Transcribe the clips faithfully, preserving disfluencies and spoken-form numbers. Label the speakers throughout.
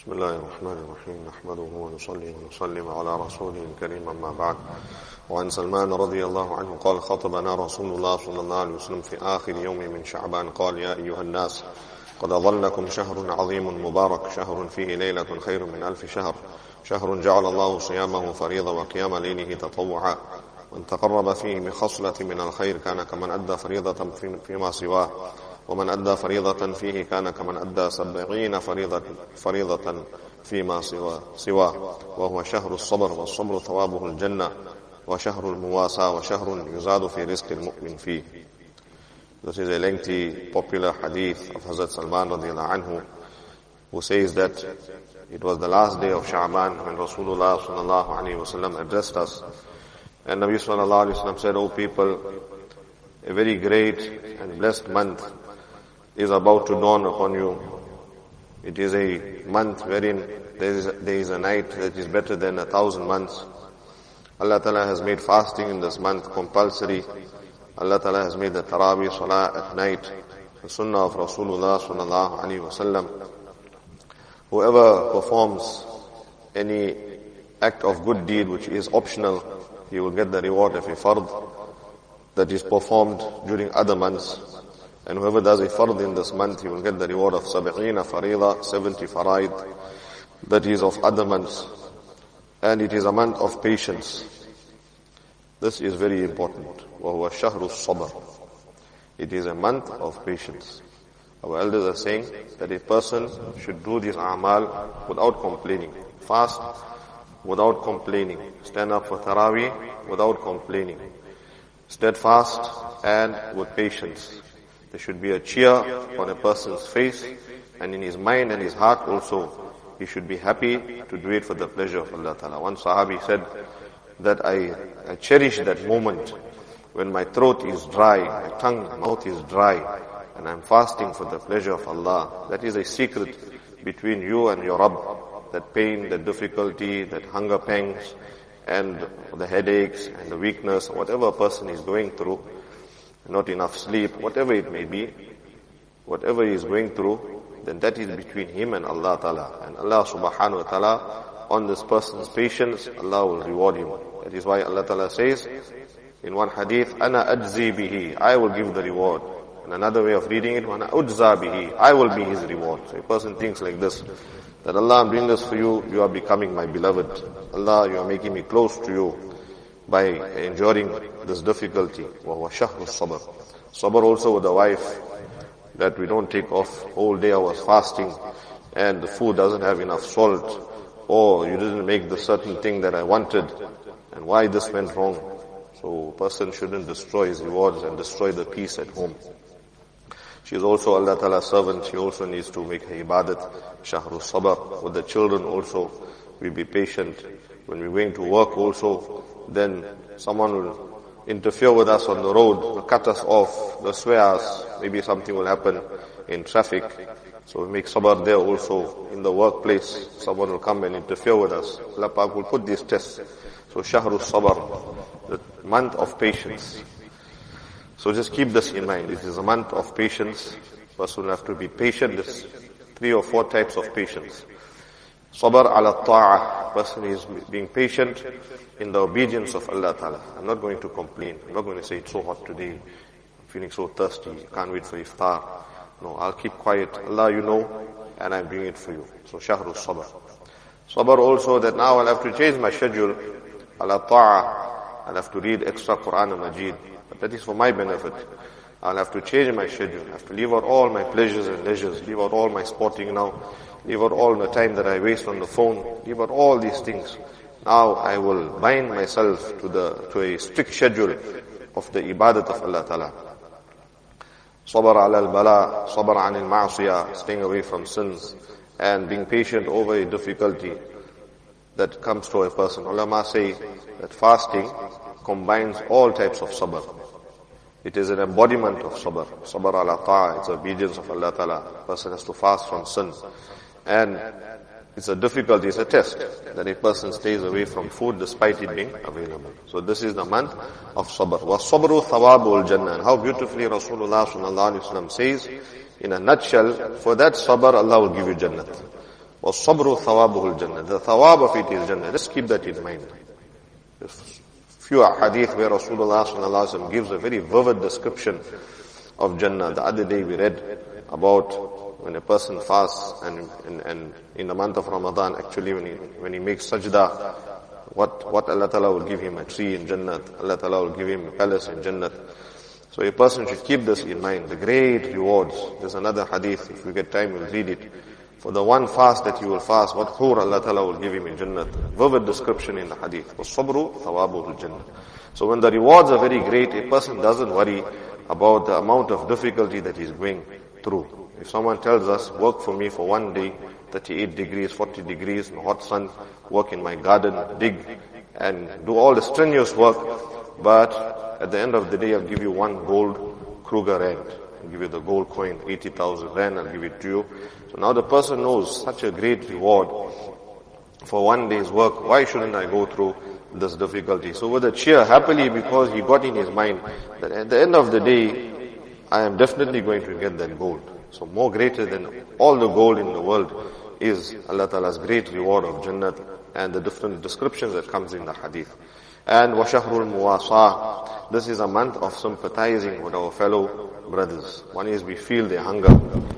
Speaker 1: بسم الله الرحمن الرحيم نحمده ونصلي ونسلم على رسوله الكريم أما بعد وعن سلمان رضي الله عنه قال خطبنا رسول الله صلى الله عليه وسلم في آخر يوم من شعبان قال يا أيها الناس قد أظلكم شهر عظيم مبارك شهر فيه ليلة خير من ألف شهر شهر جعل الله صيامه فريضة وقيام ليله تطوعا من تقرب فيه بخصلة من الخير كان كمن أدى فريضة فيما سواه ومن أدى فريضة فيه كان كمن أدى سبعين فريضة, فريضة فيما سواه وهو شهر الصبر والصبر ثوابه الجنة وشهر المواساة وشهر يزاد في رزق المؤمن فيه. This is a lengthy popular hadith of Hazrat Salman radiallahu anhu, who says that it was the last day of Sha'ban when Rasulullah sallallahu alayhi wa sallam addressed us, and Nabi sallallahu alayhi wa sallam said, O people, a very great and blessed month is about to dawn upon you. It is a month wherein there is, there is a night that is better than a thousand months. Allah Ta'ala has made fasting in this month compulsory. Allah Ta'ala has made the Taraweeh Salah at night, the Sunnah of Rasulullah sallallahu alaihi wasallam. Whoever performs any act of good deed which is optional, he will get the reward of a fard that is performed during other months. And whoever does a fard in this month, he will get the reward of sab'ina farida, seventy faraid, that is of other months. And it is a month of patience. This is very important. وَهُوَ شَهْرُ الصَّبْرِ. It is a month of patience. Our elders are saying that a person should do this a'mal without complaining. Fast without complaining. Stand up for Taraweeh without complaining. Steadfast and with patience. There should be a cheer on a person's face, and in his mind and his heart also, he should be happy to do it for the pleasure of Allah Ta'ala. One Sahabi said that I, I cherish that moment when my throat is dry, my tongue, my mouth is dry, and I'm fasting for the pleasure of Allah. That is a secret between you and your Rabb. That pain, that difficulty, that hunger pangs, and the headaches, and the weakness, whatever a person is going through, not enough sleep, whatever it may be, whatever he is going through, then that is between him and Allah Ta'ala. And Allah Subhanahu wa Ta'ala, on this person's patience, Allah will reward him. That is why Allah Ta'ala says in one hadith, Ana ajzi bihi, I will give the reward. And another way of reading it, Ana udza bihi, I will be his reward. So a person thinks like this, that Allah, I'm doing this for you, you are becoming my beloved. Allah, you are making me close to you by enduring this difficulty. وَهُوَ شَهْرُ الصَّبْرِ. Sabr also with the wife, that we don't take off whole day I was fasting and the food doesn't have enough salt, or you didn't make the certain thing that I wanted, and why this went wrong. So a person shouldn't destroy his rewards and destroy the peace at home. She is also Allah Ta'ala's servant. She also needs to make her ibadat. Shahru sabr. With the children also, we be patient. When we're going to work also, then someone will interfere with us on the road, will cut us off, will swear us, maybe something will happen in traffic. So we make sabr there also. In the workplace, someone will come and interfere with us. Allah Pak will put these tests. So Shahru Sabr, the month of patience. So just keep this in mind. This is a month of patience. Person will have to be patient. There's three or four types of patience. Sabr ala ta'ah. Person is being patient in the obedience of Allah Ta'ala. I'm not going to complain. I'm not going to say it's so hot today. I'm feeling so thirsty. I can't wait for iftar. No, I'll keep quiet. Allah, you know, and I'm doing it for you. So Shahru Sabr. Sabr also that now I'll have to change my schedule. Ala ta'ah. I'll have to read extra Quran and Majid. But that is for my benefit. I'll have to change my schedule. I have to leave out all my pleasures and leisures. Leave out all my sporting now. Leave out all the time that I waste on the phone. Leave out all these things. Now I will bind myself to the to a strict schedule of the ibadat of Allah Ta'ala. Sabr ala al-bala, sabr an al-ma'asiyah, staying away from sins, and being patient over a difficulty that comes to a person. Ulama say that fasting combines all types of sabr. It is an embodiment of sabr. Sabr ala ta'ah, it's obedience of Allah Ta'ala. A person has to fast from sin. And it's a difficulty, it's a test that a person stays away from food despite it being available. So this is the month of sabr. وَالصَّبْرُ ثَوَابُ الْجَنَّةِ. And how beautifully Rasulullah sallallahu alaihi wasallam says, in a nutshell, for that sabr Allah will give you Jannat. وَالصَّبْرُ ثَوَابُهُ الْجَنَّةِ. The thawab of it is Jannah. Just keep that in mind. There's few hadith where Rasulullah sallallahu alaihi wasallam gives a very vivid description of Jannah. The other day we read about when a person fasts and, and, and in the month of Ramadan, actually when he, when he makes sajda, what, what Allah Ta'ala will give him a tree in Jannat. Allah Ta'ala will give him a palace in Jannat. So a person should keep this in mind, the great rewards. There's another hadith, if we get time we'll read it. For the one fast that you will fast, what hur Allah Ta'ala will give him in Jannat. Vivid description in the hadith. وَالصَّبْرُ ثَوَابُهُ الْجَنَّةِ. So when the rewards are very great, a person doesn't worry about the amount of difficulty that he's going through. If someone tells us, work for me for one day, thirty-eight degrees, forty degrees in the hot sun, work in my garden, dig, and do all the strenuous work, but at the end of the day I'll give you one gold Kruger rand. I'll give you the gold coin, eighty thousand rand, I'll give it to you. So now the person knows such a great reward for one day's work. Why shouldn't I go through this difficulty? So with a cheer, happily, because he got in his mind that at the end of the day, I am definitely going to get that gold. So more greater than all the gold in the world is Allah Ta'ala's great reward of Jannat and the different descriptions that comes in the hadith. And وَشَهْرُ الْمُوَاسَاةِ. This is a month of sympathizing with our fellow brothers. One is we feel their hunger.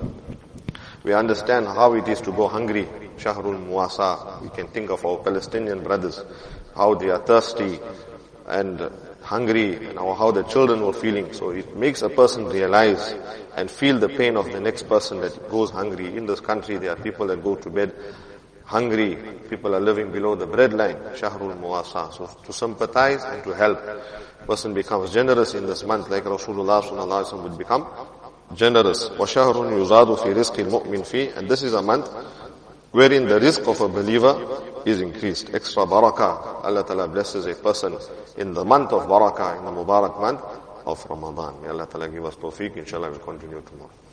Speaker 1: We understand how it is to go hungry. Shahrul Muwasa. We can think of our Palestinian brothers, how they are thirsty and hungry, and how the children were feeling. So it makes a person realize and feel the pain of the next person that goes hungry. In this country there are people that go to bed hungry. People are living below the breadline. Shahrul Muwasa. So to sympathize and to help. Person becomes generous in this month, like Rasulullah sallallahu alaihi wasallam would become generous. وَشَهْرٌ يُزَادُ فِي رِزْقِ الْمُؤْمِنِ فِي. And this is a month wherein the rizq of a believer is increased. Extra barakah. Allah Ta'ala blesses a person in the month of barakah, in the Mubarak month of Ramadan. May Allah Ta'ala give us tawfiq. Inshallah we'll continue tomorrow.